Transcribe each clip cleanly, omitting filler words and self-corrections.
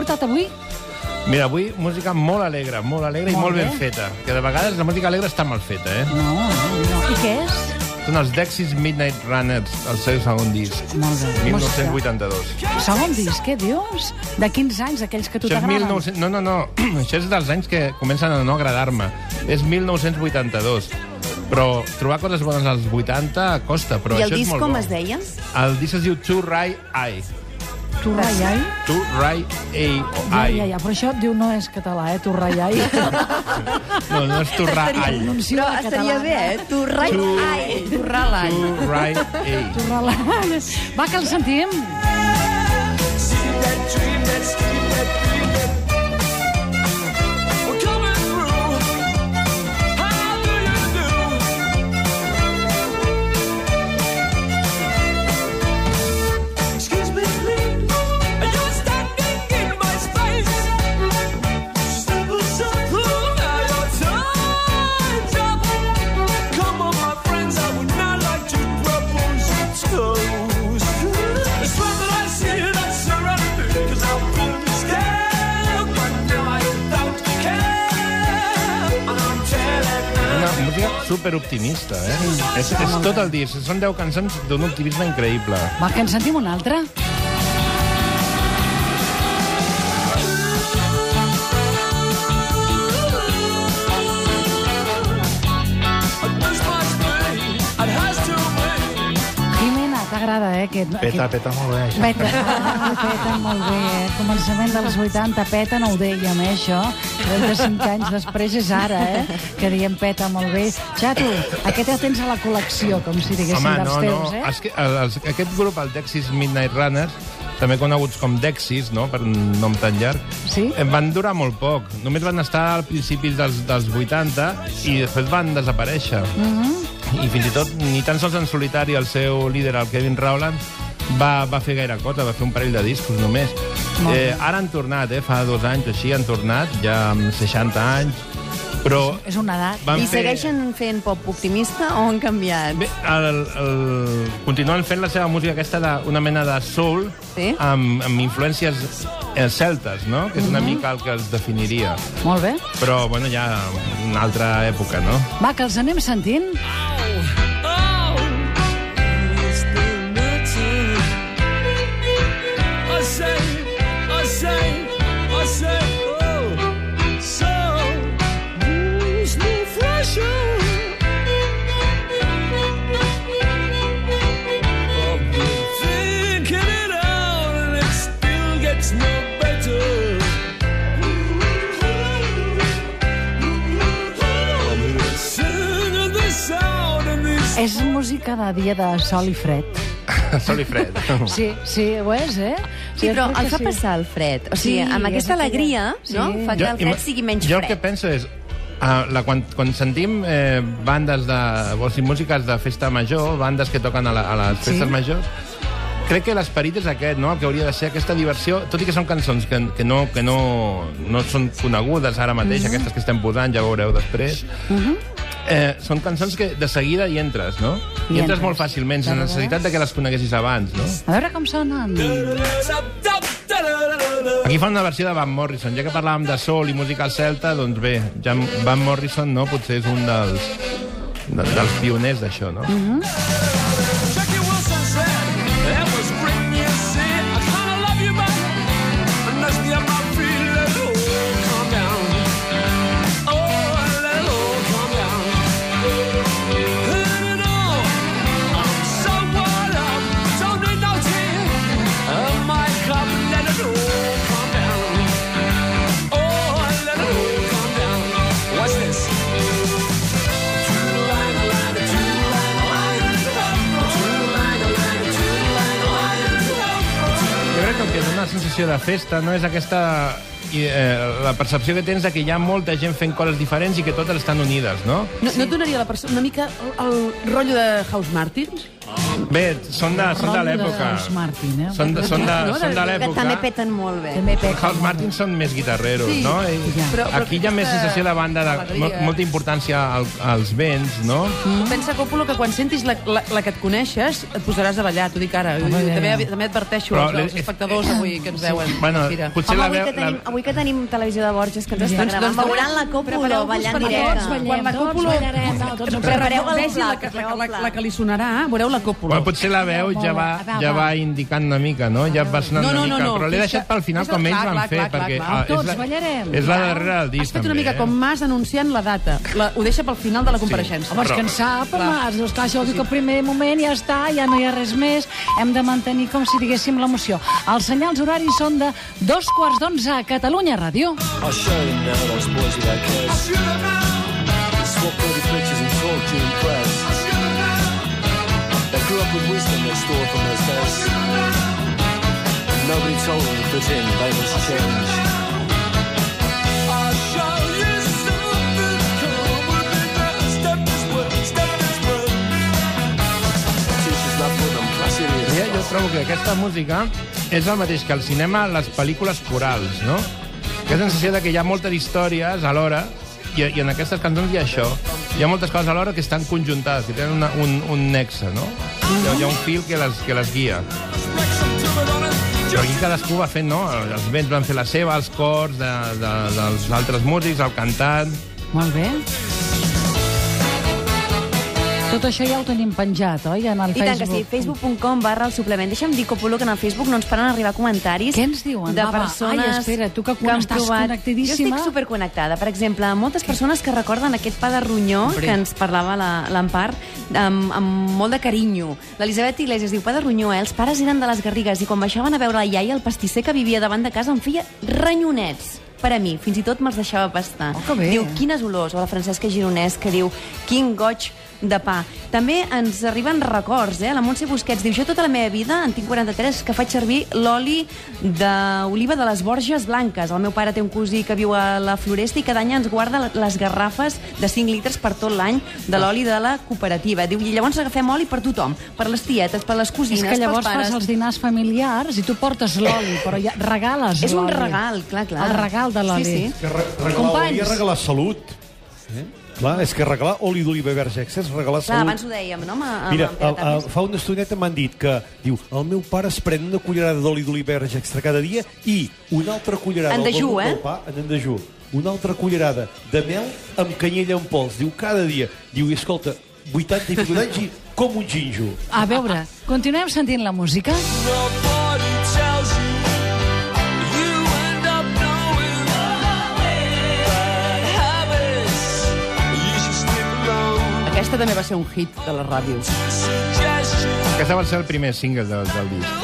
portat avui? Mira, avui música molt alegre i molt ben feta. Que de vegades la música alegre està mal feta, eh? No. I què és? Són els Dexys Midnight Runners, el seu segon disc. Molt bé. 1982. Segon disc, què dius? De quins anys, aquells que tu Això és t'agraden? 1900... No. Això és dels anys que comencen a no agradar-me. És 1982. Però trobar coses bones als 80 costa, però I el això és disc molt bo. com es deia? El disc es diu To Right Eye. Torraiai? To Right A. Ja, però això diu no és català, Torraiai. No és To Right Eye. Pronunció Però estaria bé, Torrai. Ai, Torralai. To Right A. Torraiai. Va, que el sentim. Superoptimista, eh? És tot el disc. Són 10 cançons d'un optimisme increïble. Va, que en sentim una altra. Jimena, t'agrada, Peta molt bé, això. Peta molt bé, Començament dels 80, peta, no ho dèiem, això. 35 anys després és ara, que diem peta molt bé. Xato, aquest ja tens a la col·lecció, com si diguéssim dels teus, no. És que aquest grup, el Dexys Midnight Runners, també coneguts com Dexys, no?, per un nom tan llarg, sí? Van durar molt poc. Només van estar al principis dels 80 i després van desaparèixer. I fins i tot, ni tan sols en solitari, el seu líder, el Kevin Rowland, va fer gaire cosa, va fer un parell de discos només. Ara han tornat, fa 2 anys o així, han tornat, ja amb 60 anys, però... És una edat. I segueixen fent pop optimista o han canviat? Bé, continuen fent la seva música aquesta d'una mena de soul, sí? amb influències celtes, no?, que és una mica el que els definiria. Molt bé. Però, bueno, ja una altra època, no? Va, que els anem sentint. És música de dia de sol i fred. Sol i fred. Sí, ho és, Sí, però el fa passar el fred. O sigui, amb aquesta alegria, no?, fa que el fred sigui menys fred. Jo el que penso és, quan sentim bandes o sigui, músiques de festa major, bandes que toquen a les festes majors, crec que l'esperit és aquest, no?, el que hauria de ser aquesta diversió, tot i que són cançons que no són conegudes ara mateix, aquestes que estem posant, ja veureu després. Són cançons que de seguida hi entres, no? Hi entres molt fàcilment, sense necessitat de que les coneguessis abans, no? A veure com sonen. Aquí fan una versió de Van Morrison. Ja que parlàvem de soul i música celta, doncs bé, ja Van Morrison, no?, potser és un dels pioners d'això, no? Una sensació de festa, no és aquesta la percepció que tens que hi ha molta gent fent coses diferents i que totes estan unides, no? No et donaria una mica el rotllo de House Martin? Bé, són de l'època. House Martin, Són de l'època. Que també peten molt bé. House Martin són més guitarreros, no? Aquí hi ha més sensació de banda, molta importància als vents, no? Pensa, Coppola, que quan sentis la que et coneixes, et posaràs a ballar, t'ho dic ara. També adverteixo als espectadors avui que ens veuen. Bueno, potser la veu... Avui que tenim televisió de Borges que ens està gravant, veuran la Coppola ballant directe. Quan la Coppola... Prepareu la que li sonarà, veureu la Coppola. Potser la veu ja va indicant una mica, no? Ja va sonant una mica, però l'he deixat pel final com ells van fer, perquè és la darrera del disc, has fet una mica com Mas anunciant la data. Ho deixa pel final de la compareixença. Home, és que en sap, Mas. Doncs clar, això vol dir que al primer moment ja està, ja no hi ha res més. Hem de mantenir, com si diguéssim, l'emoció. Els senyals horaris són de 2:15 a Catalunya Ràdio. I'll show them now, those boys without cares. Swap dirty pictures and talk to impress. They grew up with wisdom they stored from those days. Nobody told them to fit in, they must change. I'll show you something, come with me now, step this way, step this way. Teachers love rhythm, class idiots. Jo trobo que aquesta música és el mateix que al cinema les pel·lícules corals, no? Que és la sensació que hi ha moltes històries alhora i en aquestes cançons hi ha això. Hi ha moltes coses alhora que estan conjuntades, que tenen un nexe, no? Hi ha un fil que les guia. Però aquí cadascú va fent, no? Els vents van fer la seva, els cors dels altres músics, el cantant... Molt bé. Tot això ja ho tenim penjat, oi? En el Facebook. I tant que sí, facebook.com/el suplement. Deixa'm dir, Coppola, que en el Facebook no ens paren a arribar comentaris. Què ens diuen? De persones... Ai, espera, tu que estàs connectidíssima. Jo estic superconnectada. Per exemple, moltes persones que recorden aquest pa de ronyó que ens parlava l'Empar amb molt de carinyo. L'Elisabet Iglesias diu, pa de ronyó, els pares eren de les Garrigues i quan baixaven a veure la iaia, el pastisser que vivia davant de casa em feia ranyonets. Per a mi, fins i tot me'ls deixava pastar. Oh, que bé. Diu, quines olors. O la Francesca Gironès, que diu, quin goig de pa. També ens arriben records, La Montse Busquets diu, jo tota la meva vida, en tinc 43, que faig servir l'oli d'oliva de les Borges Blanques. El meu pare té un cosí que viu a la Floresta i cada any ens guarda les garrafes de 5 litres per tot l'any de l'oli de la cooperativa. Diu, i llavors agafem oli per tothom, per les tietes, per les cosines, pels pares. És que llavors fas els dinars familiars i tu portes l'oli, però ja regales l'oli. És un regal, clar. El regal de l'oli. Sí. Que regalar oli és regalar salut. Clar, és que regalar oli d'oliva verge extra és regalar salut. Clar, abans ho dèiem, no? Mira, fa una estoneta m'han dit que, diu, el meu pare es pren una cullerada d'oli d'oliva verge extra cada dia i una altra cullerada en dejú, del pa, en dejú, una altra cullerada de mel amb canyella en pols. Diu, cada dia. Diu, i escolta, 80 i pico d'anys i com un ginjo. A veure, continuem sentint la música? Nobody tells you. Aquesta també va ser un hit de les ràdios. Aquesta va ser el primer single del disc.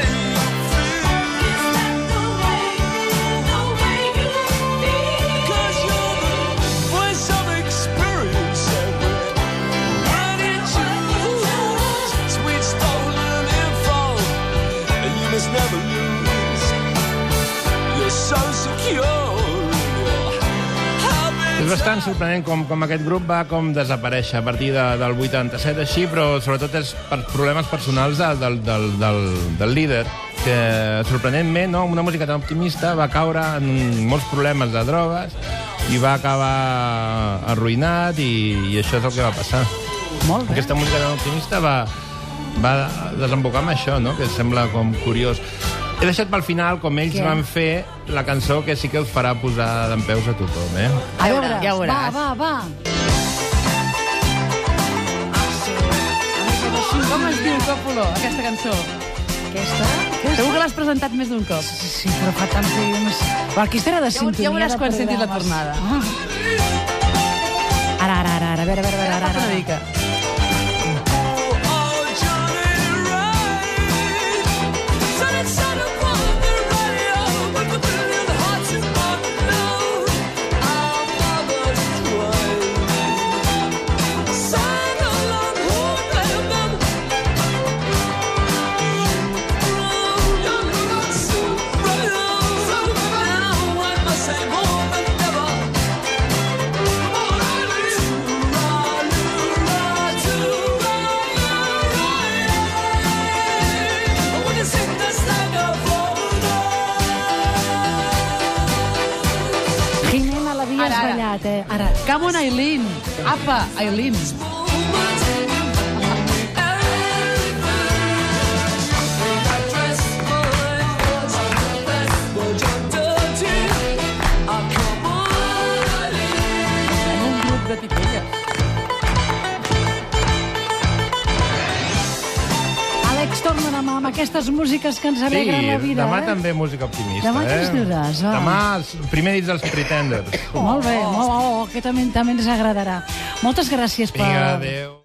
És bastant sorprenent com aquest grup va com desaparèixer a partir del 87 així, però sobretot és per problemes personals del líder, que sorprenentment, no, una música tan optimista va caure en molts problemes de drogues i va acabar arruïnat i això és el que va passar. Molt bé. Aquesta música tan optimista va desembocar amb això, no? Que sembla com curiós. He deixat pel final, com ells van fer, la cançó que sí que us farà posar dempeus a tothom, A veure, ja veuràs. Va. Com es diu, Coppola, aquesta cançó? Aquesta? Segur que l'has presentat més d'un cop. Sí, però fa tant temps... Però aquesta era de sintonia. Ja veuràs quan sentis la tornada. Ara, a veure. Agafa't una mica. veritat, Ara, Come on, Aileen. Apa, Aileen. Un grup de titelles. Àlex, torna demà amb aquestes músiques que ens alegren la vida. Demà també música optimista. Demà què ens duràs? Va. Demà, primer dits dels Pretenders. Molt bé, que també ens agradarà. Moltes gràcies per... Vinga, adéu.